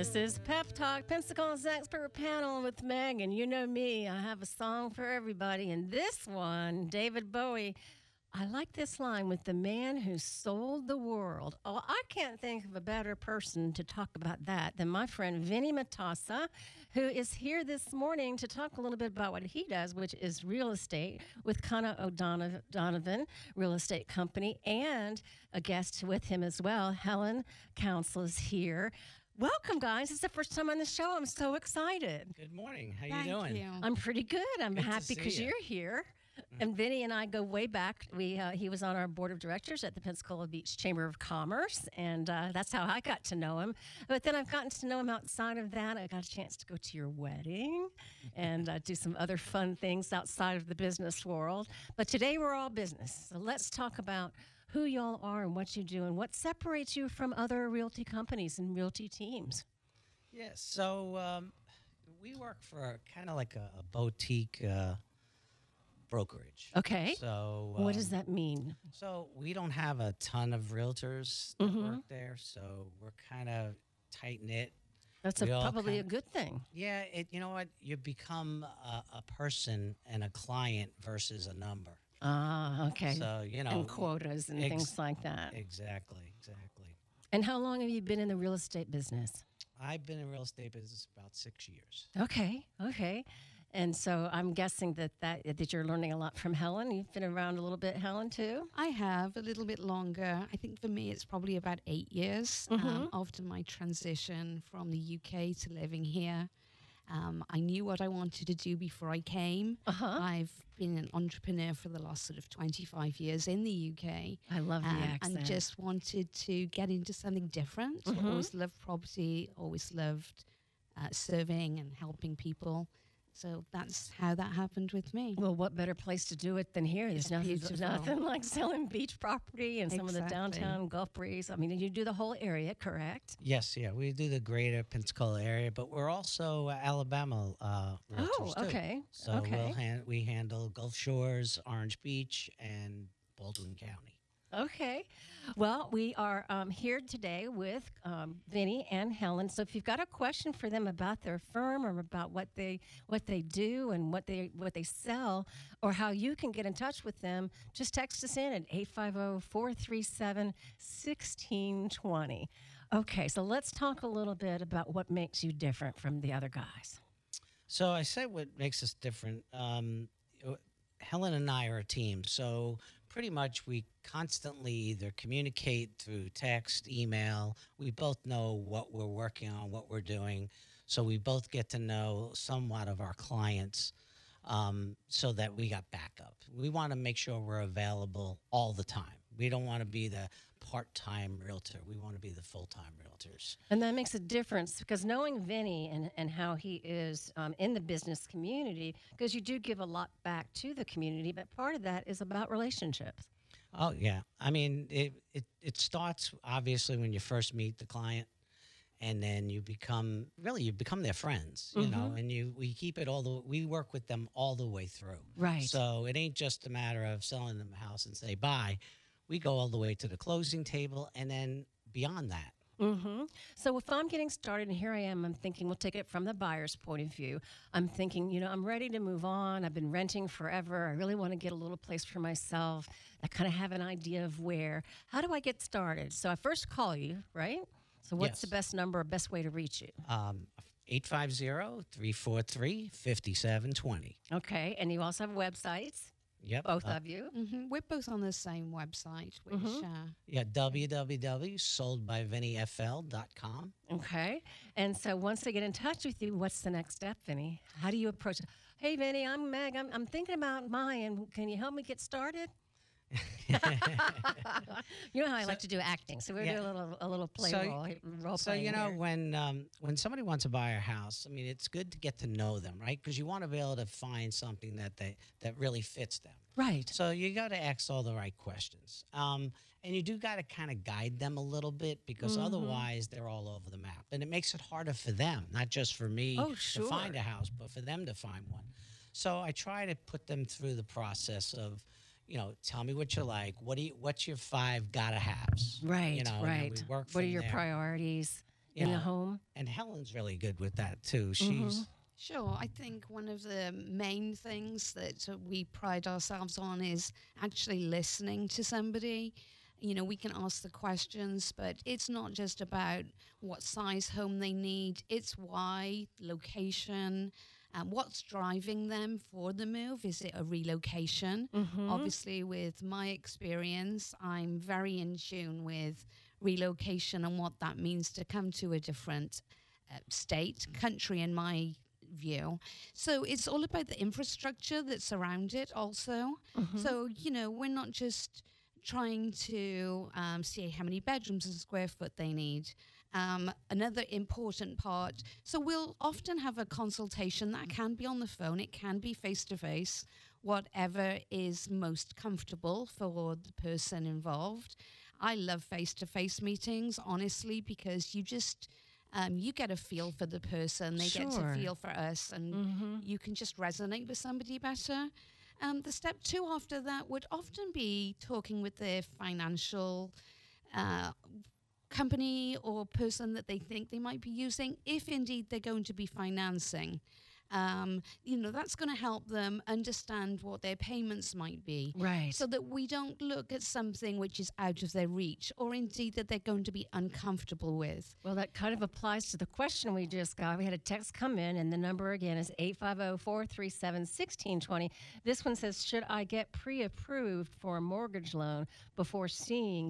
This is Pep Talk, Pensacons Expert Panel with Meg, and you know me, I have a song for everybody. And this one, David Bowie, I like this line, with the man who sold the world. Oh, I can't think of a better person to talk about that than my friend Vinny Matassa, who is here this morning to talk a little bit about what he does, which is real estate with Connor O'Donovan Real Estate Company, and a guest with him as well, Helen Council, is here. Welcome, guys. It's the first time on the show. I'm so excited. Good morning. How you Thank doing? you. I'm pretty good. I'm Good to happy see because you. you're here. And Vinny and I go way back. He was on our board of directors at the Pensacola Beach Chamber of Commerce, and that's how I got to know him. But then I've gotten to know him outside of that. I got a chance to go to your wedding and do some other fun things outside of the business world. But today we're all business. So let's talk about who y'all are and what you do and what separates you from other realty companies and realty teams. Yes. So we work for kind of like a boutique brokerage. Okay. So What does that mean? So we don't have a ton of realtors that work there, so we're kind of tight knit. That's We all probably a kind- good thing. Yeah. You know what? You become a person and a client versus a number. Ah, okay. So And quotas and things like that. Exactly. And how long have you been in the real estate business? I've been in real estate business about 6 years. Okay. And so I'm guessing that you're learning a lot from Helen. You've been around a little bit, Helen, too? I have a little bit longer. I think for me, it's probably about 8 years after my transition from the UK to living here. I knew what I wanted to do before I came. I've been an entrepreneur for the last sort of 25 years in the UK. I love the accent. And just wanted to get into something different. Always loved property, always loved serving and helping people. So that's how that happened with me. Well, what better place to do it than here? There's beautiful. nothing like selling beach property and some of the Exactly. downtown Gulf Breeze. I mean, you do the whole area, correct? Yes, yeah, we do the greater Pensacola area, but we're also Alabama realtors too. okay. So Okay. we handle Gulf Shores, Orange Beach, and Baldwin County. Okay. Well, we are here today with Vinny and Helen. So if you've got a question for them about their firm or about what they do and what they sell, or how you can get in touch with them, just text us in at 850-437-1620. Okay, so let's talk a little bit about what makes you different from the other guys. So I said what makes us different. Helen and I are a team, so pretty much we constantly either communicate through text, email. We both know what we're working on, what we're doing, so we both get to know somewhat of our clients, so that we got backup. We want to make sure we're available all the time. We don't want to be the part-time realtor. We want to be the full-time realtors. And that makes a difference, because knowing Vinny and how he is in the business community, because you do give a lot back to the community, but part of that is about relationships. Oh, yeah. I mean, it starts obviously when you first meet the client, and then you become their friends, you know, and we keep it we work with them all the way through. Right. So it ain't just a matter of selling them a house and say bye. We go all the way to the closing table and then beyond that. So if I'm getting started and here I am, I'm thinking, we'll take it from the buyer's point of view. I'm thinking, I'm ready to move on. I've been renting forever. I really want to get a little place for myself. I kind of have an idea of where. How do I get started? So I first call you, right? So what's Yes. the best number or best way to reach you? 850-343-5720. Okay. And you also have websites, Yep. both of you. We're both on the same website, which Yeah, www.soldbyvinnyfl.com. Okay. And so once they get in touch with you, what's the next step, Vinny? How do you approach it? Hey, Vinny, I'm Meg. I'm thinking about mine. Can you help me get started? You know how I like to do acting, so we're Yeah. doing a little play So- role So playing here. when somebody wants to buy a house, I mean, it's good to get to know them, right? Because you want to be able to find something that really fits them. Right. So you got to ask all the right questions, and you do got to kind of guide them a little bit, because otherwise they're all over the map, and it makes it harder for them, not just for me Oh, to sure. find a house, but for them to find one. So I try to put them through the process of, tell me what you like. What's your 5 gotta haves? Right. And then Right. we work What are from your there. priorities? in the home. And Helen's really good with that too. She's Sure. I think one of the main things that we pride ourselves on is actually listening to somebody. You know, we can ask the questions, but it's not just about what size home they need. It's why, location, what's driving them for the move. Is it a relocation? Obviously, with my experience, I'm very in tune with relocation and what that means to come to a different state, country in my view. So it's all about the infrastructure that's around it also. So, you know, we're not just trying to see how many bedrooms and square foot they need. Another important part, so we'll often have a consultation that can be on the phone, it can be face-to-face, whatever is most comfortable for the person involved. I love face-to-face meetings, honestly, because you just... you get a feel for the person, they get to feel for us, and you can just resonate with somebody better. The step 2 after that would often be talking with their financial company or person that they think they might be using, if indeed they're going to be financing. You know, that's going to help them understand what their payments might be. Right. So that we don't look at something which is out of their reach or indeed that they're going to be uncomfortable with. Well, that kind of applies to the question we just got. We had a text come in, and the number again is 850-437-1620. This one says, should I get pre-approved for a mortgage loan before seeing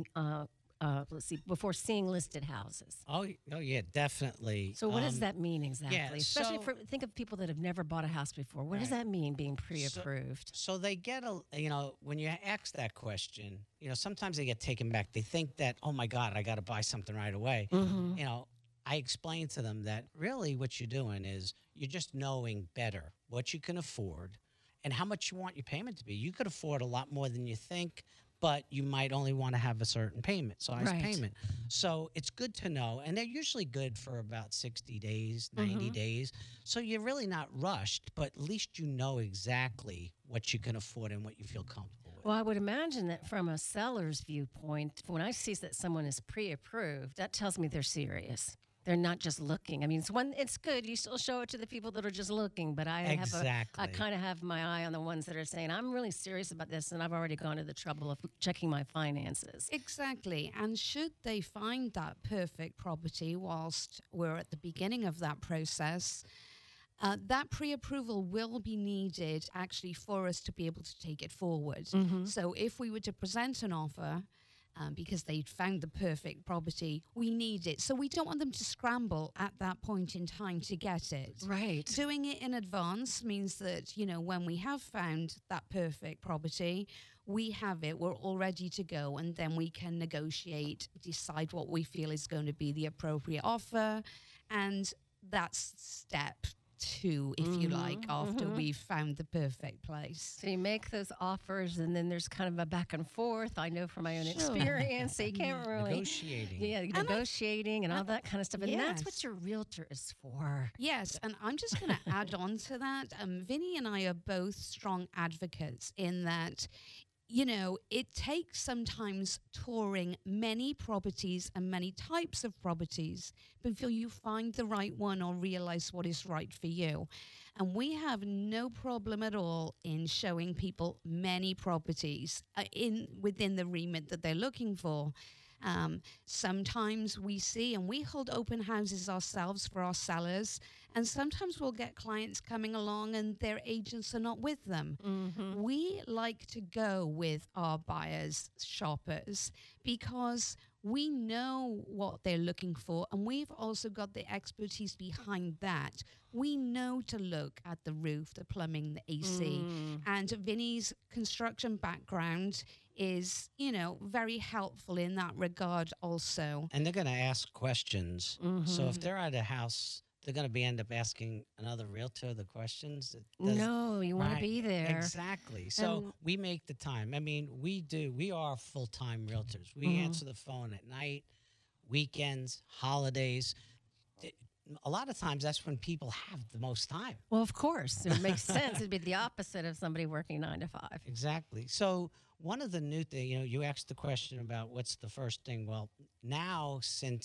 before seeing listed houses? oh yeah, definitely. So what does that mean exactly? yeah, Especially so- think of people that have never bought a house before. What does Right. that mean, being pre-approved? So they get when you ask that question, sometimes they get taken back. They think that, oh my God, I got to buy something right away. I explain to them that really what you're doing is you're just knowing better what you can afford and how much you want your payment to be. You could afford a lot more than you think, but you might only want to have a certain size Right. payment. So it's good to know. And they're usually good for about 60 days, 90 days. So you're really not rushed, but at least you know exactly what you can afford and what you feel comfortable with. Well, I would imagine that from a seller's viewpoint, when I see that someone is pre-approved, that tells me they're serious. They're not just looking. I mean, it's good. You still show it to the people that are just looking, but I Exactly. kind of have my eye on the ones that are saying, I'm really serious about this, and I've already gone to the trouble of checking my finances. Exactly. And should they find that perfect property whilst we're at the beginning of that process, that pre-approval will be needed actually for us to be able to take it forward. So if we were to present an offer, because they'd found the perfect property, we need it. So we don't want them to scramble at that point in time to get it. Right. Doing it in advance means that, when we have found that perfect property, we have it, we're all ready to go, and then we can negotiate, decide what we feel is going to be the appropriate offer, and that's step 2, if you like, after we've found the perfect place. So you make those offers, and then there's kind of a back and forth. I know from my own experience, so you can't really... Negotiating. Yeah, negotiating and all that kind of stuff. And that's Yes. what your realtor is for. Yes, and I'm just going to add on to that. Vinny and I are both strong advocates in that, it takes sometimes touring many properties and many types of properties before you find the right one or realize what is right for you. And we have no problem at all in showing people many properties within the remit that they're looking for. Sometimes we see, and we hold open houses ourselves for our sellers, and sometimes we'll get clients coming along and their agents are not with them. We like to go with our buyers, shoppers, because we know what they're looking for, and we've also got the expertise behind that. We know to look at the roof, the plumbing, the AC, and Vinny's construction background is, very helpful in that regard also. And they're going to ask questions. So if they're at a house, they're going to end up asking another realtor the questions. No, you want to Right. be there. Exactly. So we make the time. I mean, we are full-time realtors. We answer the phone at night, weekends, holidays. A lot of times that's when people have the most time. Well, of course. It makes sense. It'd be the opposite of somebody working 9 to 5. Exactly. So one of the new things, you asked the question about what's the first thing. Well, now since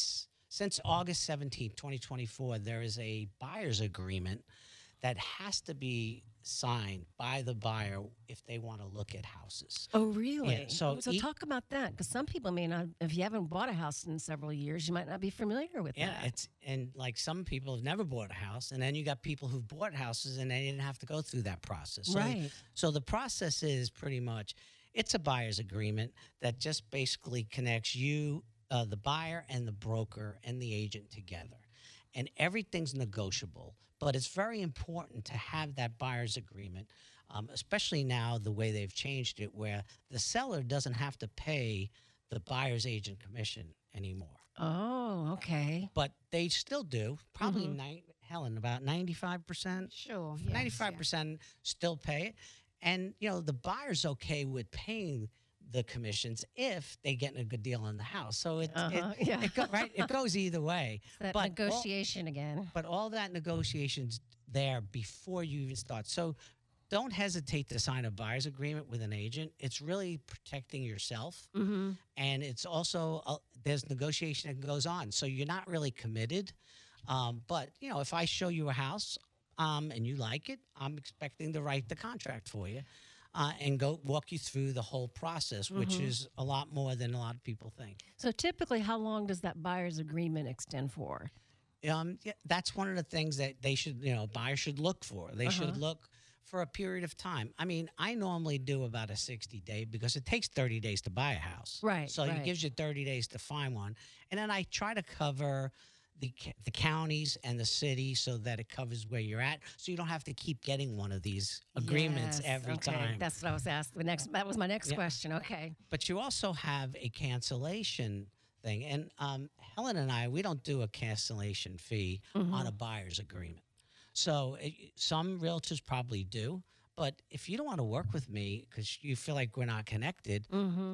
since August 17th, 2024, there is a buyer's agreement that has to be signed by the buyer if they want to look at houses. Oh, really? Yeah, so talk about that, because some people may not, if you haven't bought a house in several years, you might not be familiar with yeah, that. it's and like some people have never bought a house, and then you got people who've bought houses and they didn't have to go through that process. So, Right. So the process is pretty much it's a buyer's agreement that just basically connects you, the buyer, and the broker and the agent together, and everything's negotiable. But it's very important to have that buyer's agreement, especially now the way they've changed it, where the seller doesn't have to pay the buyer's agent commission anymore. Oh, okay. But they still do. Probably, Helen, about 95%. Sure. Yes, 95% still pay it. And, the buyer's okay with paying the commissions if they get a good deal on the house. So Yeah. it goes either way. That But negotiation again. But all that negotiation's there before you even start. So don't hesitate to sign a buyer's agreement with an agent. It's really protecting yourself. Mm-hmm. And it's also, there's negotiation that goes on. So you're not really committed. But, if I show you a house and you like it, I'm expecting to write the contract for you and go walk you through the whole process, which is a lot more than a lot of people think. So typically, how long does that buyer's agreement extend for? Yeah, that's one of the things that they should, buyers should look for. They should look for a period of time. I mean, I normally do about a 60-day because it takes 30 days to buy a house. Right, So right. it gives you 30 days to find one. And then I try to cover the counties and the city so that it covers where you're at, so you don't have to keep getting one of these agreements Yes, every okay. time. That's what I was asked. That was my next Yeah. question. Okay. But you also have a cancellation thing. And Helen and I, we don't do a cancellation fee on a buyer's agreement. So some realtors probably do. But if you don't want to work with me because you feel like we're not connected,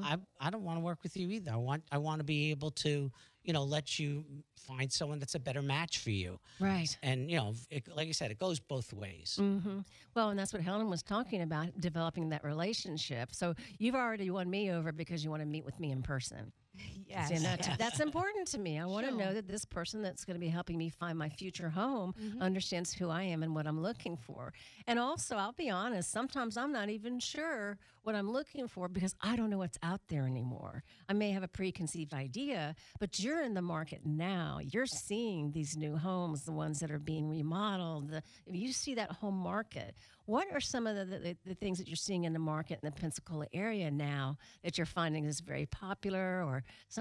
I don't want to work with you either. I want to be able to, let you find someone that's a better match for you. Right. And, like I said, it goes both ways. Mm-hmm. Well, and that's what Helen was talking about, developing that relationship. So you've already won me over because you want to meet with me in person. Yes. And yes. that's important to me. I want to Sure. know that this person that's going to be helping me find my future home understands who I am and what I'm looking for. And also, I'll be honest, sometimes I'm not even sure what I'm looking for because I don't know what's out there anymore. I may have a preconceived idea, but you're in the market now. You're seeing these new homes, the ones that are being remodeled. You see that home market. What are some of the things that you're seeing in the market in the Pensacola area now that you're finding is very popular, or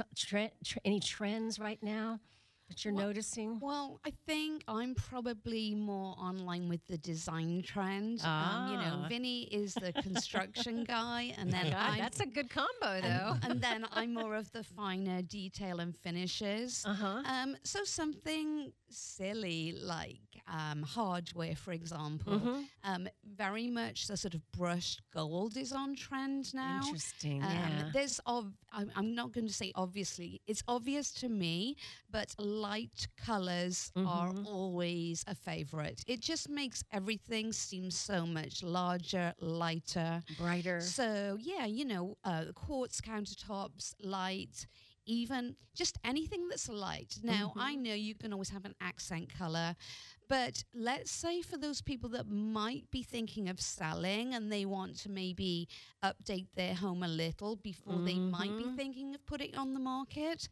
any trends right now that you're noticing? Well, I think I'm probably more online with the design trend. Ah. Vinny is the construction guy, and then God, that's a good combo, though. and then I'm more of the finer detail and finishes. So something silly like hardware, for example, very much the sort of brushed gold is on trend now. Interesting. Yeah. I'm not going to say obviously. It's obvious to me, but light colors are always a favorite. It just makes everything seem so much larger, lighter, Brighter. So yeah, quartz countertops, light, even just anything that's light. Now, I know you can always have an accent color, but let's say for those people that might be thinking of selling and they want to maybe update their home a little before they might be thinking of putting it on the market.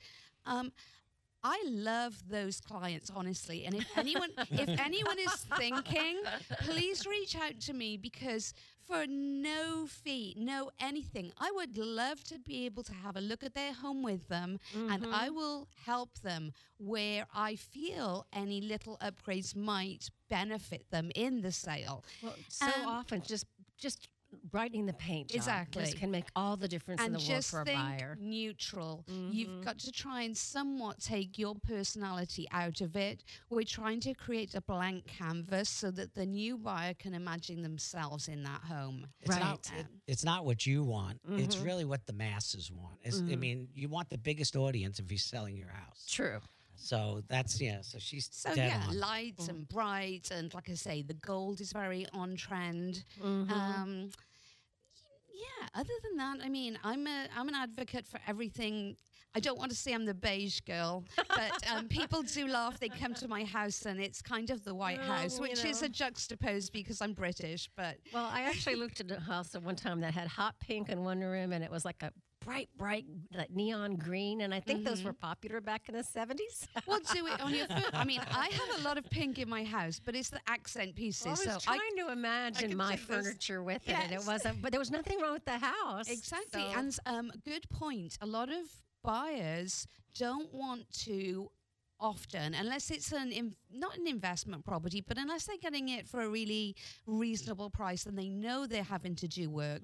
I love those clients, honestly. And if anyone is thinking, please reach out to me, because for no fee, no anything, I would love to be able to have a look at their home with them, and I will help them where I feel any little upgrades might benefit them in the sale. Well, so often just brightening the paint job Exactly. just can make all the difference in And the world just for a think buyer. neutral. You've got to try and somewhat take your personality out of it. We're trying to create a blank canvas so that the new buyer can imagine themselves in that home. It's not what you want. It's really what the masses want. I mean, you want the biggest audience if you're selling your house. True. So that's, so she's So dead yeah, on. light and bright, and like I say, the gold is very on trend. Yeah, other than that, I mean, I'm an advocate for everything. I don't want to say I'm the beige girl, but people do laugh. They come to my house and it's kind of the White House, which is a juxtapose because I'm British. But Well, I actually looked at a house at one time that had hot pink in one room, and it was like a bright, like neon green. And I think those were popular back in the 70s. we'll do it on your foot. I mean, I have a lot of pink in my house, but it's the accent pieces. I was so trying to imagine can my take those- furniture with it, and it Yes. wasn't. But there was nothing wrong with the house. Exactly. So- And good point. A lot of buyers don't want to often, unless it's not an investment property, but unless they're getting it for a really reasonable price and they know they're having to do work.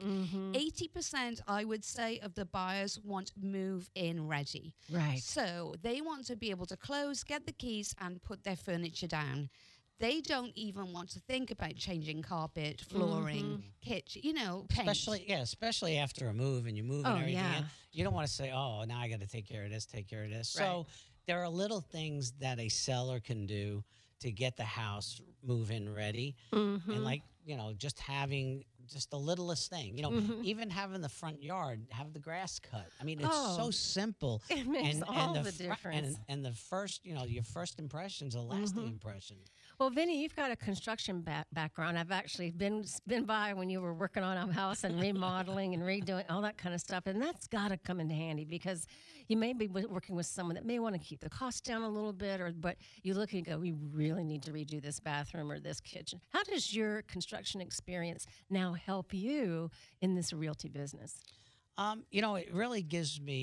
80%, I would say, of the buyers want move-in ready. Right. So they want to be able to close, get the keys, and put their furniture down. They don't even want to think about changing carpet, flooring, kitchen, paint. Especially after a move and you move Oh, and everything. yeah. In, you don't want to say, "Oh, now I got to take care of this, take care of this." Right. So there are little things that a seller can do to get the house move-in ready, and like just having just the littlest thing. Even having the front yard, have the grass cut. I mean, it's so Oh, simple. it makes all the fr- difference. And the first, your first impression's a lasting impression. Well, Vinny, you've got a construction background. I've actually been by when you were working on a house and remodeling and redoing all that kind of stuff, and that's got to come in handy because you may be working with someone that may want to keep the cost down a little bit, but you look and go, we really need to redo this bathroom or this kitchen. How does your construction experience now help you in this realty business? It really gives me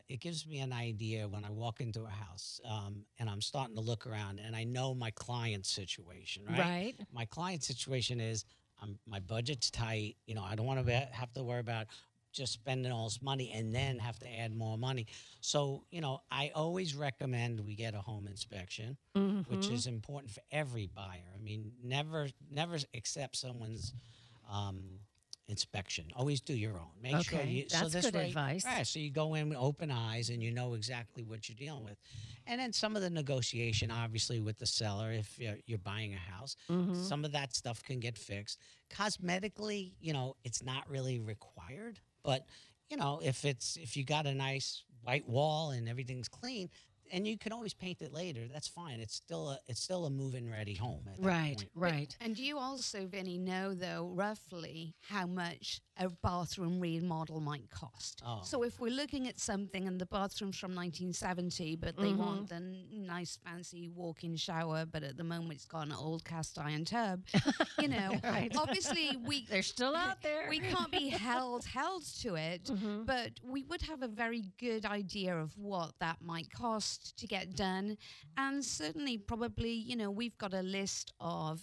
an idea when I walk into a house, and I'm starting to look around, and I know my client's situation. Right. My client's situation is my budget's tight. I don't want to have to worry about just spending all this money and then have to add more money. So I always recommend we get a home inspection, which is important for every buyer. I mean, never accept someone's inspection. Always do your own. Make sure Okay, you. that's this good way, advice. Right. So you go in with open eyes and you know exactly what you're dealing with, and then some of the negotiation, obviously, with the seller if you're buying a house, some of that stuff can get fixed. Cosmetically, it's not really required, but if you got a nice white wall and everything's clean. And you can always paint it later. That's fine. It's still a move-in ready home. At that point. Right. And you also, Vinny, know, though, roughly how much a bathroom remodel might cost. Oh. So if we're looking at something and the bathroom's from 1970, but they want the nice fancy walk-in shower, but at the moment it's got an old cast iron tub, Right. obviously They're still out there. we can't be held to it, but we would have a very good idea of what that might cost to get done. And certainly, probably, we've got a list of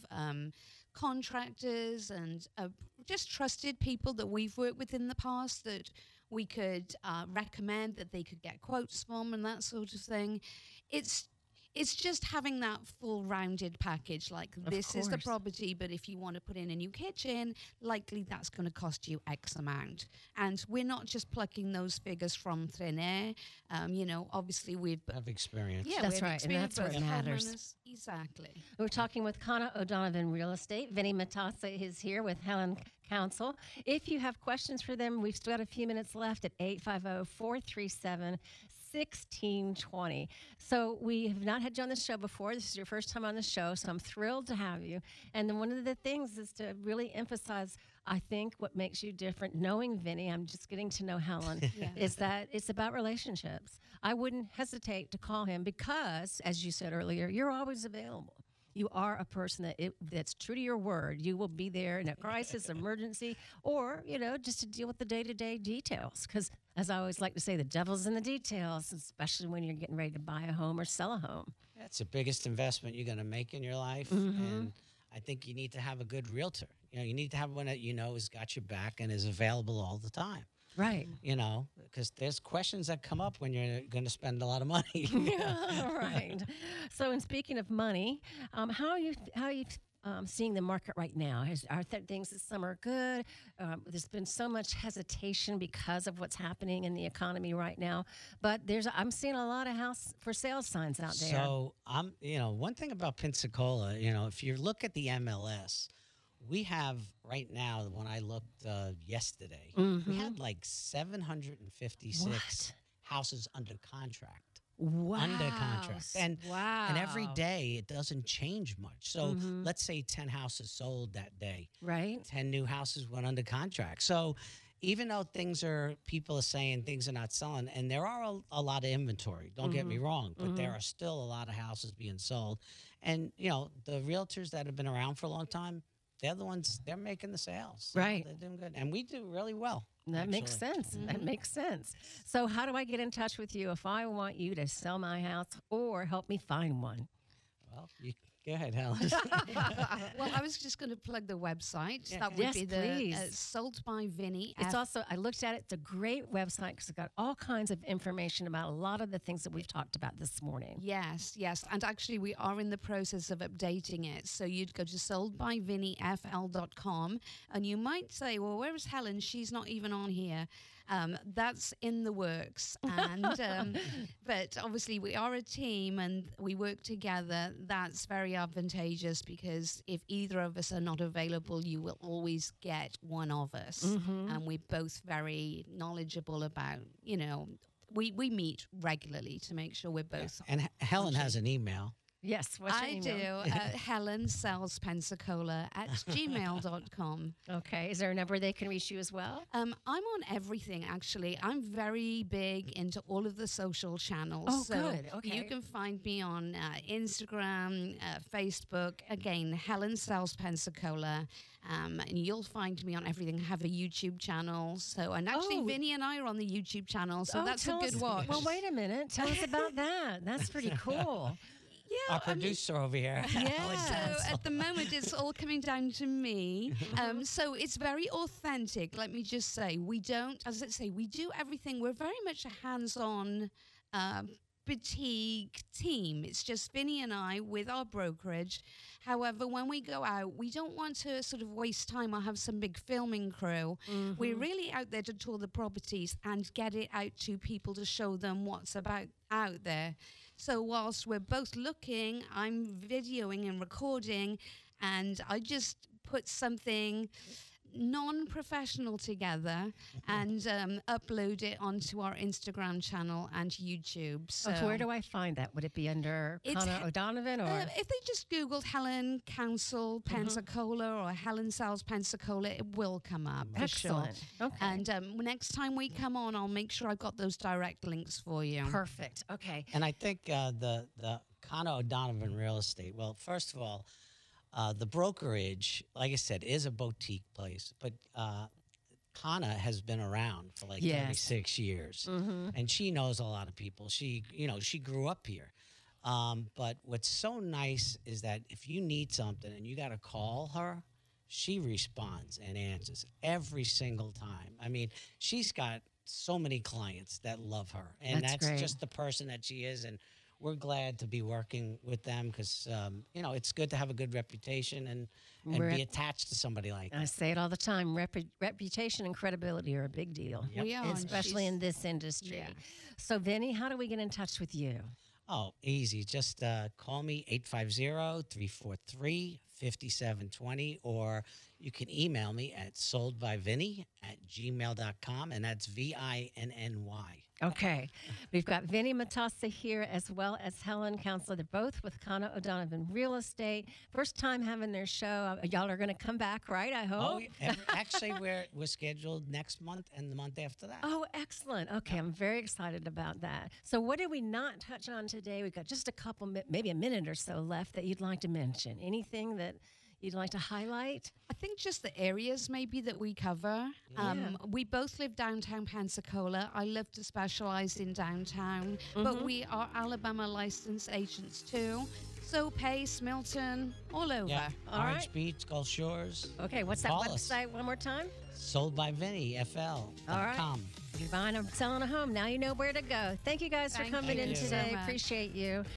contractors and just trusted people that we've worked with in the past that we could recommend that they could get quotes from and that sort of thing. It's just having that full rounded package, like this is the course. property, but if you want to put in a new kitchen, likely that's going to cost you X amount. And we're not just plucking those figures from thin air. Obviously we've... Have experience. Yeah, That's we have right, and experience that's what with matters. homeowners. Exactly. We're talking with Kana O'Donovan Real Estate. Vinny Matassa is here with Helen Council. If you have questions for them, we've still got a few minutes left at 850-437-1620. So we have not had you on the show before. This is your first time on the show, so I'm thrilled to have you. And then one of the things is to really emphasize, I think, what makes you different. Knowing Vinny, I'm just getting to know Helen, is that it's about relationships. I wouldn't hesitate to call him because, as you said earlier, you're always available. You are a person that's true to your word. You will be there in a crisis, emergency, or, just to deal with the day-to-day details. Because, as I always like to say, the devil's in the details, especially when you're getting ready to buy a home or sell a home. That's the biggest investment you're going to make in your life. And I think you need to have a good realtor. You need to have one that has got your back and is available all the time. Right. Because there's questions that come up when you're going to spend a lot of money. Right. So, in speaking of money, how are you seeing the market right now? Are things this summer good? There's been so much hesitation because of what's happening in the economy right now. But I'm seeing a lot of house for sale signs out there. So one thing about Pensacola, if you look at the MLS, we have right now, when I looked yesterday, we had like 756 What? houses under contract. Wow. Under contract. And wow. and every day it doesn't change much. So let's say 10 houses sold that day. Right. 10 new houses went under contract. So even though people are saying things are not selling, and there are a lot of inventory, don't get me wrong, but there are still a lot of houses being sold. And, the realtors that have been around for a long time, they're the ones, they're making the sales. Right. They're doing good. And we do really well. That makes actually. sense. That makes sense. So, how do I get in touch with you if I want you to sell my house or help me find one? Well, you go ahead, Helen. Well, I was just going to plug the website. Yeah. That would Yes, be the please. Sold by Vinny. It's also, I looked at it, it's a great website because it's got all kinds of information about a lot of the things that we've talked about this morning. Yes. And actually, we are in the process of updating it. So you'd go to soldbyvinnyfl.com, and you might say, well, where is Helen? She's not even on here. That's in the works. And but obviously, we are a team and we work together. That's very advantageous because if either of us are not available, you will always get one of us. And we're both very knowledgeable about, we meet regularly to make sure we're both. And Helen has an email. Yes, what's your I email? do. Helen sells Pensacola at gmail.com. Okay, is there a number they can reach you as well? I'm on everything, actually. I'm very big into all of the social channels. Oh, so good. Okay. You can find me on Instagram, Facebook. Again, Helen sells Pensacola. And you'll find me on everything. I have a YouTube channel. And actually, Oh. Vinny and I are on the YouTube channel. So that's a tell good us- watch. Well, wait a minute. Tell us about that. That's pretty cool. Yeah, Our producer over here. Helen So Council. at the moment, it's all coming down to me. So it's very authentic. Let me just say, we do everything. We're very much a hands-on boutique team. It's just Vinny and I with our brokerage. However, when we go out, we don't want to sort of waste time or have some big filming crew. We're really out there to tour the properties and get it out to people to show them what's about out there. So whilst we're both looking, I'm videoing and recording, and I just put something non-professional together and upload it onto our Instagram channel and YouTube. So Where do I find that? Would it be under It's Connor O'Donovan or? if they just Googled Helen Council Pensacola or Helen Sells Pensacola, it will come up. For Excellent. Sure. Okay. And next time we come on, I'll make sure I've got those direct links for you. Perfect. Okay. And I think the Connor O'Donovan Real Estate, well, first of all, the brokerage, like I said, is a boutique place, but Connor has been around for like Yes. 36 years, and she knows a lot of people. She grew up here. But what's so nice is that if you need something and you got to call her, she responds and answers every single time. I mean, she's got so many clients that love her, and That's that's great. just the person that she is. And we're glad to be working with them because, it's good to have a good reputation and We're be at- attached to somebody like I that. say it all the time. Reputation and credibility are a big deal, We are, and especially she's- in this industry. Yeah. So, Vinny, how do we get in touch with you? Oh, easy. Just call me 850-343-5720, or you can email me at soldbyvinny@gmail.com, and that's VINNY. Okay. We've got Vinny Matassa here as well as Helen Counselor. They're both with Connor O'Donovan Real Estate. First time having their show. Y'all are going to come back, right? I hope. Oh, yeah. Actually, we're scheduled next month and the month after that. Oh, excellent. Okay, I'm very excited about that. So, what did we not touch on today? We've got just a couple, maybe a minute or so left that you'd like to mention. Anything that you'd like to highlight? I think just the areas maybe that we cover. We both live downtown Pensacola. I love to specialize in downtown, but we are Alabama licensed agents too. So Pace, Milton, all over. Yeah, All Orange right. Beach, Gulf Shores. Okay, what's that Call us. website one more time? soldbyvinnyfl.com. All right. If you're buying or selling a home, now you know where to go. Thank you guys for Thank coming you in so today. much. Appreciate you.